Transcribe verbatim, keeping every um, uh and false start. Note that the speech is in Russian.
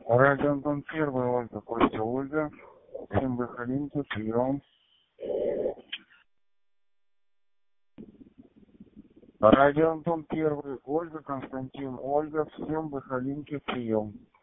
Радио Антон Первый, Ольга, Костя, Ольга. Всем выходите, прием. Радио Антон Первый, Ольга, Константин, Ольга. Всем выходите, прием.